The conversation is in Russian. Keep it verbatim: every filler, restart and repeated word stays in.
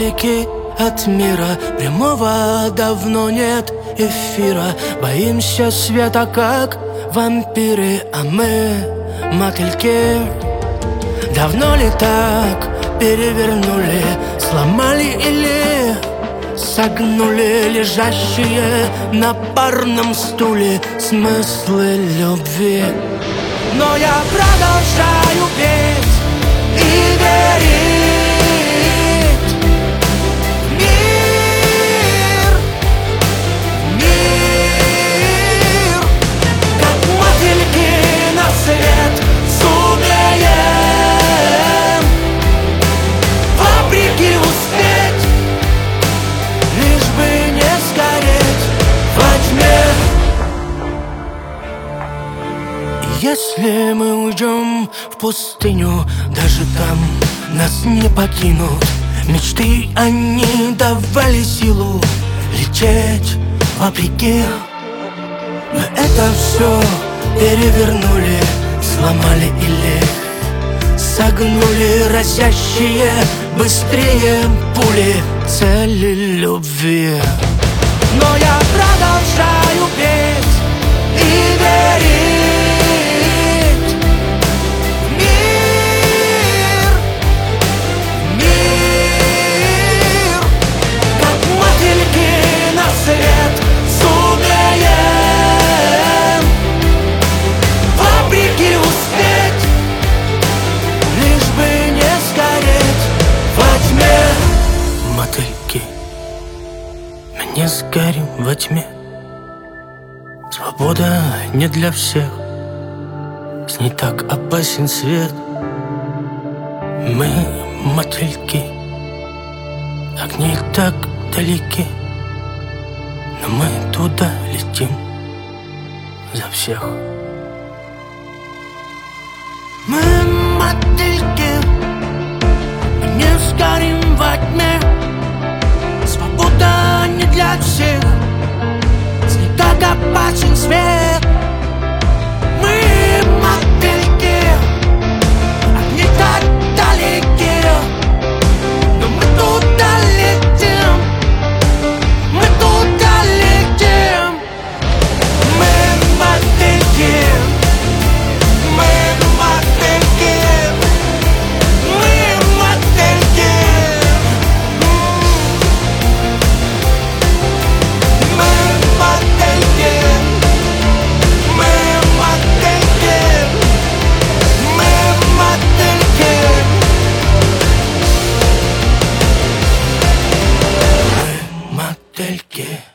далеки от мира прямого, давно нет эфира. Боимся света, как вампиры, а мы мотыльки. Давно ли так перевернули, сломали или согнули лежащие на парном стуле смыслы любви? Но я продолжаю петь и верить в мир, в мир. Как мотыльки на свет сумеем вопреки успеть, лишь бы не сгореть во тьме. Если мы уйдем в пустыню, даже там нас не покинут. Мечты, они давали силу лететь вопреки. Мы это все перевернули, сломали или согнули, разящие быстрее пули цели любви. Но я продолжаю петь и верить в мир, в мир. Как мотыльки на свет сумеем вопреки успеть, лишь бы не сгореть во тьме. Мотыльки, мы не сгорим во тьме. Свобода не для всех, с ней так опасен свет. Мы мотыльки, огни так далеки, но мы туда летим за всех. Мы мотыльки, мы не сгорим во тьме. Свобода не для всех, с ней так опасен свет. Мы мотыльки, огни так далеки, но мы туда летим, мы туда летим. Мы мотыльки, мы мотыльки, мы мотыльки. Мы мотыльки, мы мотыльки, мы мотыльки. Мы мотыльки.